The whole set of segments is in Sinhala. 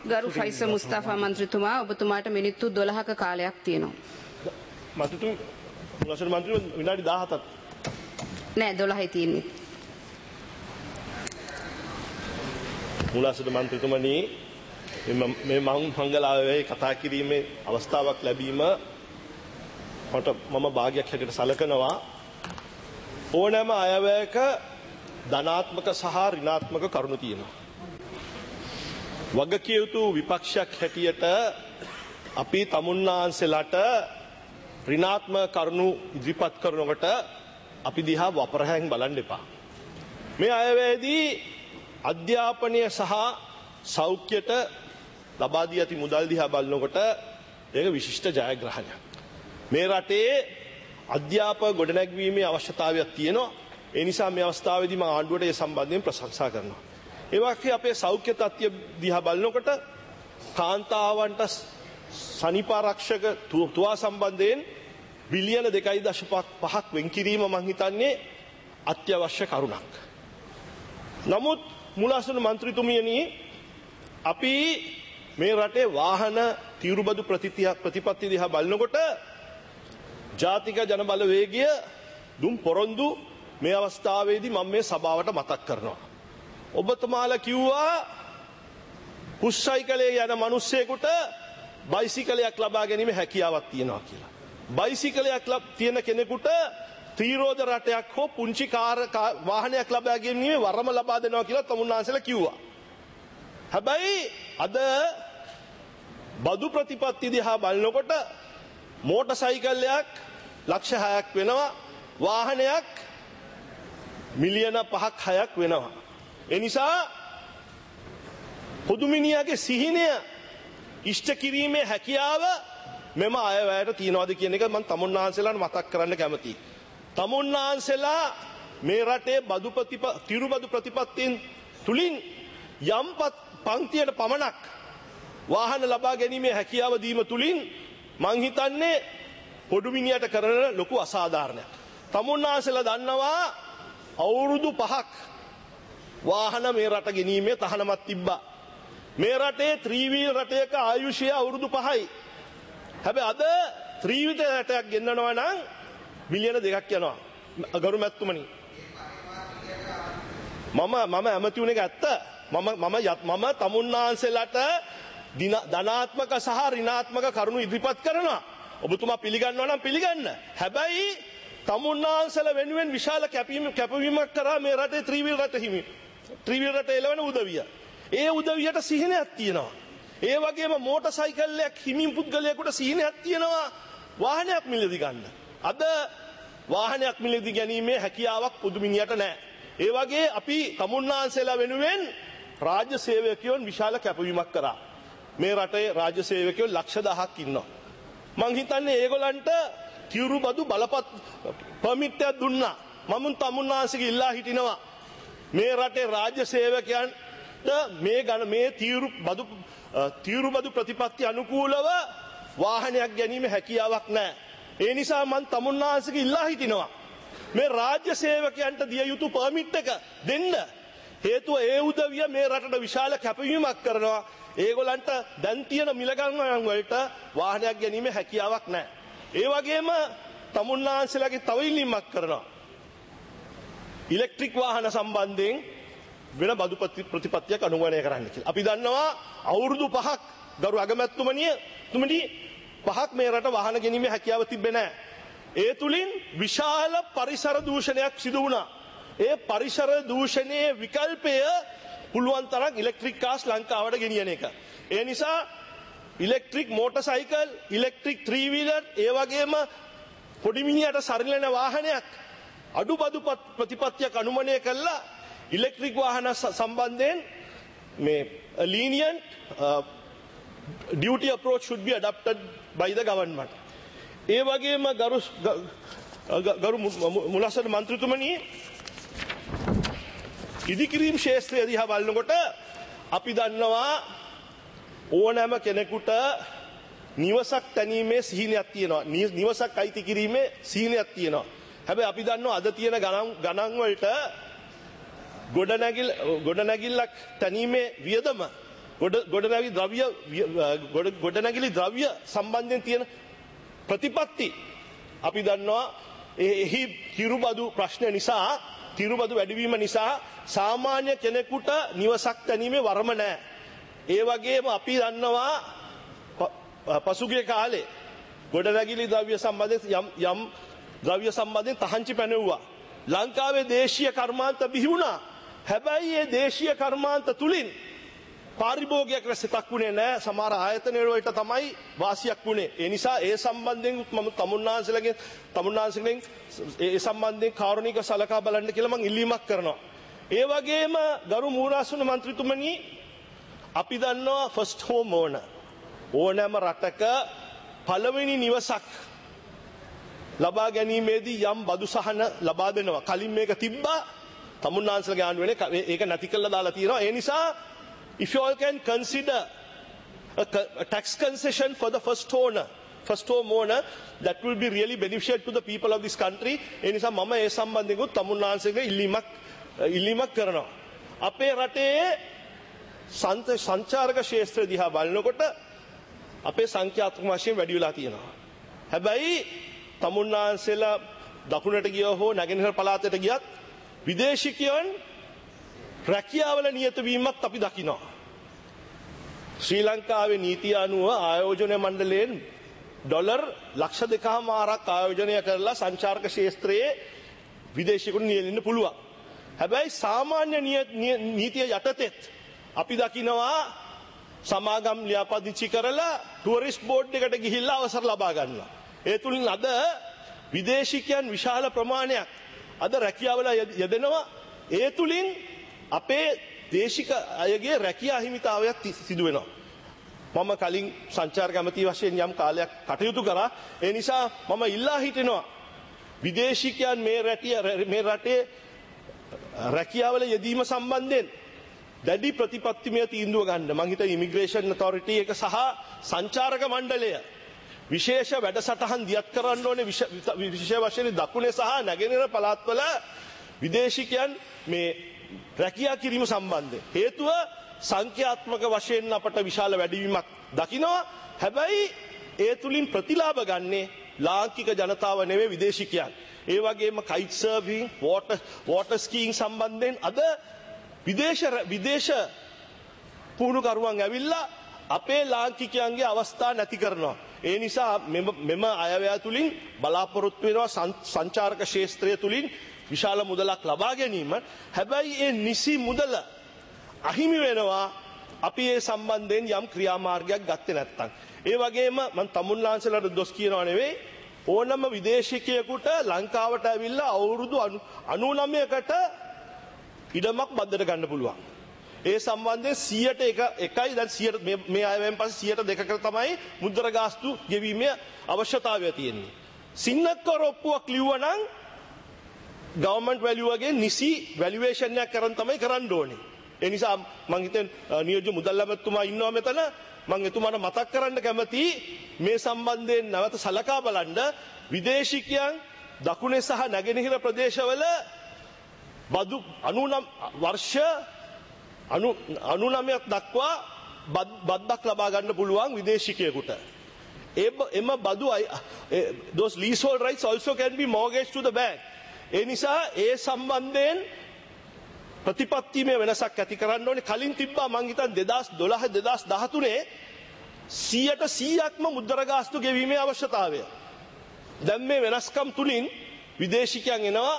ගරු ෆයිසල් මුස්තාෆා මන්ත්‍රීතුමා ඔබතුමාට මිනිත්තු 12ක කාලයක් තියෙනවා. මන්ත්‍රීතුමා මුලසර මන්ත්‍රීතුමා විනාඩි 17ක් නෑ 12යි තියෙන්නේ. මුලසර මන්ත්‍රීතුමනි මේ මංගලාවේ කතා කිරීමේ අවස්ථාවක් ලැබීම මම භාගයක් හැටියට සැලකනවා. ඕනෑම අයවැයක ධනාත්මක සහ ඍණාත්මක කරුණු තියෙනවා. වගකිය යුතු විපක්ෂයක් හැටියට අපි තමුන්නාන්සෙලාට ඍණාත්මක කරුණු ඉදිරිපත් කරනකොට අපි දිහා වපරහැන් බලන්න එපා. මේ අයවැයේදී අධ්‍යාපනය සහ සෞඛ්‍යයට ලබා දී ඇති මුදල් දිහා බලනකොට ඒක විශිෂ්ට ජයග්‍රහණයක්. මේ රටේ අධ්‍යාපක ගොඩනැගීමේ අවශ්‍යතාවයක් තියෙනවා. ඒ නිසා මේ අවස්ථාවේදී මම ආණ්ඩුවට ඒ සම්බන්ධයෙන් ප්‍රශංසා කරනවා. ඒ වගේ අපේ සෞඛ්‍ය තත්ත්වය දිහා බලනකොට කාන්තාවන්ට සනීපාරක්ෂක තුවා සම්බන්ධයෙන් බිලියන 2.5ක් වෙන් කිරීම මම හිතන්නේ අත්‍යවශ්‍ය කරුණක්. නමුත් මුලසන මන්ත්‍රීතුමියනි අපි මේ රටේ වාහන තීරුබදු ප්‍රතිපත්ති දිහා බලනකොට ජාතික ජනබලවේගය දුම් පොරොන්දු මේ අවස්ථාවේදී මම මේ සභාවට මතක් කරනවා. ඔබතුමාලා කිව්වා පුස්සයිකලේ යන මිනිස්සෙකුට බයිසිකලයක් ලබා ගැනීම හැකියාවක් තියෙනවා කියලා. බයිසිකලයක් තියෙන කෙනෙකුට ත්‍රිරෝද රටයක් හෝ පුංචි වාහනයක් ලබා ගැනීම වරම ලබා දෙනවා කියලා තමුන්නාන්සලා කිව්වා. හැබැයි අද බදු ප්‍රතිපත්ති දිහා බලනකොට මෝටර් සයිකලයක් ලක්ෂ 6ක් වෙනවා, වාහනයක් මිලියන 5ක් 6ක් වෙනවා. ඒ නිසා පොදු මිනිහාගේ සිහිනය ඉෂ්ට කිරීමේ හැකියාව මෙම අයවැයට තියනවාද කියන එක මම තමුන්නාන්සලාට මතක් කරන්න කැමතියි. තමුන්නාන්සලා මේ රටේ තිරුබදු ප්‍රතිපත්තීන් තුලින් යම් පන්තියට පමණක් වාහන ලබා ගැනීමේ හැකියාව දීම තුලින් මං හිතන්නේ පොඩු මිනිහට කරන ලොකු අසාධාරණයක්. තමුන්නාන්සලා දන්නවා අවුරුදු 5ක් වාහන මේ රට ගෙනීමේ තහනමක් තිබ්බා. මේ රටේ ත්‍රිවීල් රටයක ආයුෂය අවුරුදු 5යි. හැබැයි අද ත්‍රිවිධ රටයක් ගෙන්නනවා නම් බිලියන 2ක් යනවා. ගරු මැතිතුමනි මම ඇමති වුණේ ඇත්ත. මම තමුන්නාන්සලාට ධනාත්මක සහ ඍණාත්මක කරුණු ඉදිරිපත් කරනවා. ඔබතුමා පිළිගන්නවා නම් පිළිගන්න. හැබැයි තමුන්නාන්සලා වෙනුවෙන් විශාල කැපවීමක් කරා මේ රටේ ත්‍රිවිල් රට එළවෙන උදවිය. ඒ උදවියට සිහිනයක් තියෙනවා. ඒ වගේම මෝටර් සයිකලයක් හිමින් පුද්ගලයෙකුට සිහිනයක් තියෙනවා වාහනයක් මිලදී ගන්න. අද වාහනයක් මිලදී ගැනීමේ හැකියාවක් පොදු මිනිහට නැහැ. ඒ වගේ අපි තමුන්නාන්සලා වෙනුවෙන් රාජ්‍ය සේවකයන් විශාල කැපවීමක් කරා. මේ රටේ රාජ්‍ය සේවකයෝ ලක්ෂ 1000ක් ඉන්නවා. මං හිතන්නේ ඒගොල්ලන්ට තිරුබදු බලපත් පර්මිට් එකක් දුන්නා. මම තමුන්නාන්සේගේ ඉල්ලා හිටිනවා මේ රටේ රාජ්‍ය සේවකයන්ට මේ තිරුබදු ප්‍රතිපත්ති අනුකූලව වාහනයක් ගැනීම හැකියාවක් නැහැ. ඒ නිසා මම තමුන්නාන්සේගේ ඉල්ලා හිටිනවා මේ රාජ්‍ය සේවකයන්ට දිය යුතු පර්මිට් එක දෙන්න. හේතුව ඒ උදවිය මේ රටට විශාල කැපවීමක් කරනවා. ඒගොල්ලන්ට දැන් තියෙන මිල ගණන් වලට වාහනයක් ගැනීම හැකියාවක් නැහැ. ඒ වගේම තමුන්නාන්සලාගේ තව ඉල්ලීමක් කරනවා. ඉලෙක්ට්‍රික් වාහන සම්බන්ධයෙන් වෙන බදු ප්‍රතිපත්තියක් අනුගමනය කරන්න කියලා. අපි දන්නවා අවුරුදු 5ක් ගරු අගමැතිතුමනි 5ක් මේ රට වාහන ගැනීමේ හැකියාව තිබෙන්නේ නැහැ. ඒ තුලින් විශාල පරිසර දූෂණයක් සිදු වුණා. ඒ පරිසර දූෂණයේ විකල්පය පුළුවන් තරම් ඉලෙක්ට්‍රික් කාර්ස් ලංකාවට ගෙනියන එක. ඒ නිසා electric motor cycle, electric three wheeler, ඒ වගේම පොඩි මිනිහට සරිලන වාහනයක් අඩුබදු ප්‍රතිපත්තියක් අනුමතය කළා. ඉලෙක්ට්‍රික් වාහන සම්බන්ධයෙන් මේ lenient duty approach should be adopted by the government. ඒ වගේම ගරු මුලසන මන්ත්‍රීතුමනි ඉදිකිරීම් ශාස්ත්‍රය දිහා බලනකොට අපි දන්නවා ඕනෑම කෙනෙකුට නිවසක් තැනීමේ සිහිනයක් තියෙනවා. නිවසක් අයිති කිරීමේ සිහිනයක් තියෙනවා. හැබැයි අපි දන්නවා අද තියෙන ගණන් වලට ගොඩනැගිල්ලක් තැනීමේ වියදම ගොඩනැගිලි ද්‍රව්‍ය සම්බන්ධයෙන් තියෙන ප්‍රතිපත්ති අපි දන්නවා එහි කිරුබදු ප්‍රශ්න නිසා කිරුබදු වැඩිවීම නිසා සාමාන්‍ය කෙනෙකුට නිවසක් ගැනීමේ වරම නැහැ. ඒ වගේම අපි දන්නවා පසුගිය කාලේ ගොඩනැගිලි ද්‍රව්‍ය සම්බන්ධයෙන් යම් ද්‍රව්‍ය සම්බන්ධයෙන් තහංචි පැනෙව්වා. ලංකාවේ දේශීය කර්මාන්ත බිහි වුණා. හැබැයි මේ දේශීය කර්මාන්ත තුලින් පාරිභෝගිකයක් රැසක් වුණේ නැහැ. සමහර ආයතන වලට තමයි වාසියක් වුණේ. ඒ නිසා ඒ සම්බන්ධයෙන් මම තමුන්නාන්සලගෙන් ඒ සම්බන්ධයෙන් කාරුණික සලකා බලන්න කියලා මම ඉල්ලීමක් කරනවා. ඒ වගේම ගරු මූලාසන මන්ත්‍රීතුමනි අපි දන්නවා ෆස්ට් හෝම් ඕනෑම රටක පළවෙනි නිවසක් ලබා ගැනීමේදී යම් බදු සහන ලබා දෙනවා. කලින් මේක තිබ්බා. තමුන්නාන්සලගේ ආණ්ඩුවේ ඒක නැති කළා දාලා තියෙනවා. ඒ නිසා if you all can consider a tax concession for the first home owner, that will be really beneficial to the people of this country. ඒ නිසා මම ඒ සම්බන්ධයෙන් තමුන්නාන්සලගේ ඉල්ලීමක් කරනවා. අපේ රටේ සංචාරක ක්ෂේත්‍රය දිහා බලනකොට අපේ සංඛ්‍යාත්මක වශයෙන් වැඩි වෙලා තියෙනවා. හැබැයි තමුන්නාන්සලා දකුණට ගියෝ හෝ නැගෙනහිර පළාතට ගියත් විදේශිකයන් රැකියාවල නියත වීමත් අපි දකිනවා. ශ්‍රී ලංකාවේ නීතිය අනුව ආයෝජන මණ්ඩලයෙන් ඩොලර් ලක්ෂ 2.5ක් ආයෝජනය කරලා සංචාරක ක්ෂේත්‍රයේ විදේශිකුන් නියැලෙන්න පුළුවන්. හැබැයි සාමාන්‍ය නීතිය යටතේත් අපි දකිනවා සමාගම් ලියාපදිංචි කරලා ටුවරිස්ට් බෝඩ් එකට ගිහිල්ලා අවසර ලබා ගන්නවා. ඒ තුලින් අද විදේශිකයන් විශාල ප්‍රමාණයක් අද රැකියාවල යෙදෙනවා. ඒ තුලින් අපේ දේශික අයගේ රැකියා හිමිතාවයක් සිදු වෙනවා. මම කලින් සංචාරක ඇමති වශයෙන් යම් කාලයක් කටයුතු කරා. ඒ නිසා මම ඉල්ලා හිටිනවා විදේශිකයන් මේ රටේ රැකියාවල යෙදීම සම්බන්ධයෙන් දැඩි ප්‍රතිපත්තිමය තීන්දුව ගන්න. මම හිතන ඉමිග්‍රේෂන් ඔතොරිටි එක සහ සංචාරක මණ්ඩලය විශේෂ වැඩසටහන් දියත් කරන්න ඕනේ. විශේෂ වශයෙන් දකුණේ සහ නැගෙනහිර පළාත්වල විදේශිකයන් මේ රැකියා කිරීම සම්බන්ධයෙන්. හේතුව සංඛ්‍යාත්මක වශයෙන් අපට විශාල වැඩිවීමක් දකිනවා. හැබැයි ඒ තුලින් ප්‍රතිලාභ ගන්නේ ලාංකික ජනතාව නෙවෙයි විදේශිකයන්. ඒ වගේම කයිට් සර්ෆින්, වෝටර් ස්කීයිං සම්බන්ධයෙන් අද විදේශ පුහුණුකරුවන් ඇවිල්ලා අපේ ලාංකිකයන්ගේ අවස්ථා නැති කරනවා. ඒ නිසා මෙම අයවැය තුලින් බලාපොරොත්තු වෙනවා සංචාරක ක්ෂේත්‍රය තුලින් විශාල මුදලක් ලබා ගැනීම. හැබැයි ඒ නිසි මුදල අහිමි වෙනවා අපි ඒ සම්බන්ධයෙන් යම් ක්‍රියාමාර්ගයක් ගත්තේ නැත්නම්. ඒ වගේම මම තමුන්ලාන්සලට දොස් කියනවා නෙවෙයි, ඕනම විදේශිකයෙකුට ලංකාවට ඇවිල්ලා අවුරුදු 99කට ඉඩමක් බද්දට ගන්න පුළුවන්. ඒ සම්බන්ධයෙන් 101යි දැන් 100 මේ අයවෙන් පස්සේ 102කට තමයි මුද්‍රා ගාස්තු ගෙවීමේ අවශ්‍යතාවය තියෙන්නේ. සින්නක්කර ඔප්පුවක් ලිව්වනම් ගවර්න්මන්ට් වැලියු වගේ නිසි වැලියුේෂන් එකක් කරන් තමයි කරන්න ඕනේ. ඒ නිසා මම හිතන්නේ නියෝජ්‍ය මුදල් ඇමතුමා ඉන්නවා මෙතන. මම එතුමාට මතක් කරන්න කැමතියි මේ සම්බන්ධයෙන් නැවත සලකා බලන්න විදේශිකයන් දකුණේ සහ නැගෙනහිර ප්‍රදේශවල බදු 99 වර්ෂ 99ක් දක්වා බද්දක් ලබා ගන්න පුළුවන් විදේශිකයෙකුට. එම බදු those leasehold rights also can be mortgaged to the bank. ඒ නිසා ඒ සම්බන්ධයෙන් ප්‍රතිපත්තිමය වෙනසක් ඇති කරන්න ඕනේ. කලින් තිබ්බා මං හිතන්නේ 2012 2013 100%ක්ම මුද්‍රා ගාස්තු ගෙවීමේ අවශ්‍යතාවය. දැන් මේ වෙනස්කම් තුලින් විදේශිකයන් එනවා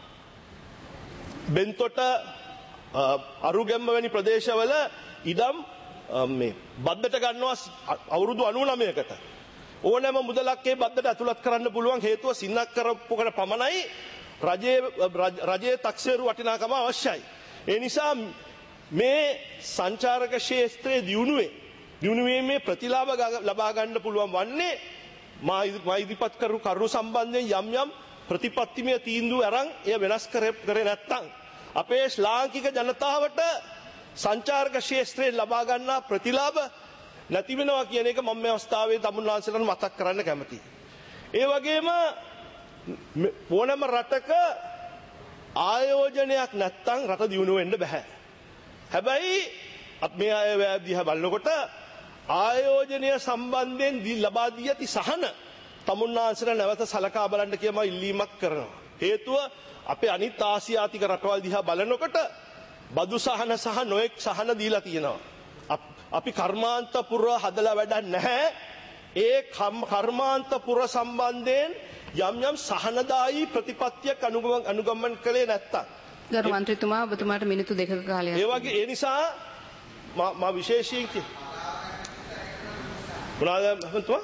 බෙන්තොට අරුගැම්ම වැනි ප්‍රදේශවල ඉඩම් මේ බද්දට ගන්නවා අවුරුදු 99කට. ඕනෑම මුදලක් ඒ බද්දට ඇතුළත් කරන්න පුළුවන්. හේතුව සින්නක් කරපුවකට පමණයි රජයේ taxeරු වටිනාකම අවශ්‍යයි. ඒ නිසා මේ සංචාරක ක්ෂේත්‍රයේ දියුණුවේ ප්‍රතිලාභ ලබා ගන්න පුළුවන් වන්නේ මා ඉදිරිපත් කරු කරුණු සම්බන්ධයෙන් යම් ප්‍රතිපත්තිමය තීන්දුව අරන් එය වෙනස් කරේ නැත්නම් අපේ ශ්‍රාංකික ජනතාවට සංචාරක ක්ෂේත්‍රයේ ලබා ගන්නා ප්‍රතිලාභ නැති වෙනවා කියන එක මම මේ අවස්ථාවේ තමුන්වහන්සේලාට මතක් කරන්න කැමතියි. ඒ වගේම ඕනෑම රටක ආයෝජනයක් නැත්නම් රට දියුණු වෙන්න බෑ. හැබැයි මේ අය දිහා බලනකොට ආයෝජනය සම්බන්ධයෙන් ලබා දී ඇති සහන තමුන්නාන්සේලා නැවත සලකා බලන්න කියලා මම ඉල්ලීමක් කරනවා. හේතුව අපේ අනිත් ආසියාතික රටවල් දිහා බලනකොට බදු සහන සහ නොඑක් සහන දීලා තියෙනවා. අපි කර්මාන්තපුර හදලා වැඩක් නැහැ. ඒ කර්මාන්තපුර සම්බන්ධයෙන් යම් සහනදායී ප්‍රතිපත්තියක් අනුගමන කළේ නැත්තම් ගරු මන්ත්‍රීතුමා ඔබතුමාට මිනිත්තු 2ක කාලයක්. ඒ වගේ ඒ නිසා මම විශේෂයෙන් මොනවාද මන්තුමා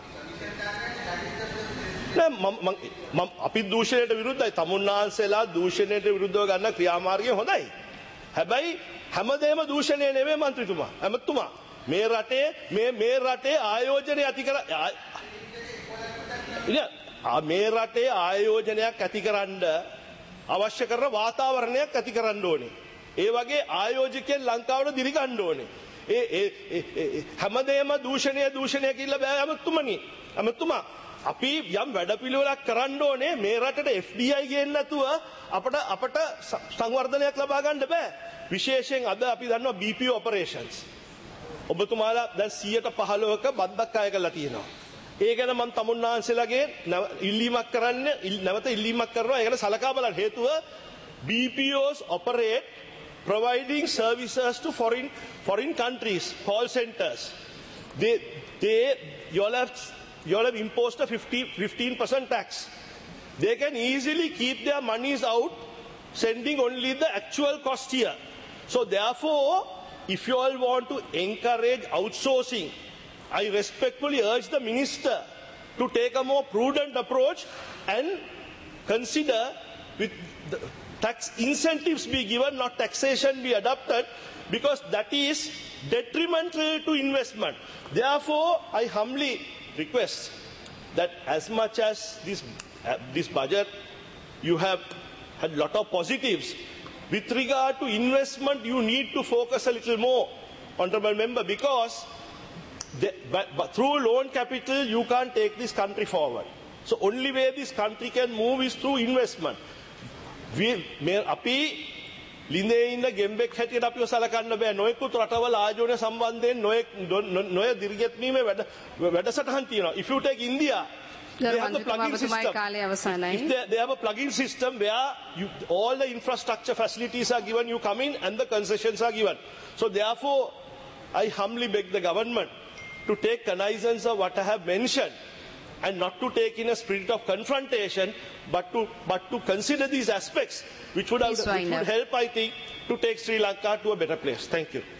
නෑ අපි දූෂණයට විරුද්ධයි. තමුන්නාන්සේලා දූෂණයට විරුද්ධව ගන්න ක්‍රියාමාර්ගය හොඳයි. හැබැයි හැමදේම දූෂණය නෙමෙයි මන්ත්‍රීතුමා. ඇමතුමා මේ රටේ ආයෝජනය ඇති කර මේ රටේ ආයෝජනයක් ඇතිකරන්න අවශ්‍ය කරන වාතාවරණයක් ඇති කරන්න ඕනේ. ඒ වගේ ආයෝජකයන් ලංකාවට දිරිගන්න ඕනේ. හැමදේම දූෂණය කියලා බෑ ඇමතුමා. අපි යම් වැඩපිළිවෙලක් කරන්න ඕනේ. මේ රටට FDI ගේන්න නැතුව අපට සංවර්ධනයක් ලබා ගන්න බෑ. විශේෂයෙන් අද අපි දන්නවා BPO operations. ඔබතුමාලා දැන් 115ක බද්දක් අය කරලා තියෙනවා. ඒ ගැන මම තමුන්නාන්සේලාගේ ඉල්ලීමක් නැවත ඉල්ලීමක් කරනවා. ඒ ගැන සලකා බලන්න. හේතුව BPOs operate providing services to foreign countries, call centers. You all have imposed a 15% tax. They can easily keep their monies out, sending only the actual cost here. So therefore, if you all want to encourage outsourcing, I respectfully urge the minister to take a more prudent approach and consider with the tax incentives be given, not taxation be adopted, because that is detrimental to investment. Therefore, I humbly request that as much as this budget, you have had a lot of positives. With regard to investment, you need to focus a little more, honourable member, because but through loan capital, you can't take this country forward. So only way this country can move is through investment. අපි ලිඳේ ඉන්න ගෙම්බෙක් හැටියට අපිව සලකන්න බෑ. නොයෙකුත් රටවල ආයෝජන සම්බන්ධයෙන් නොය දිරිගැත්මීමේ වැඩසටහන් තියෙනවා. If you take India, they have a plug-in system. They have a plug-in system where all the infrastructure facilities are given, you come in and the concessions are given. So therefore, I humbly beg the government to take cognizance of what I have mentioned and not to take in a spirit of confrontation, but to consider these aspects which would help, I think, to take Sri Lanka to a better place. Thank you.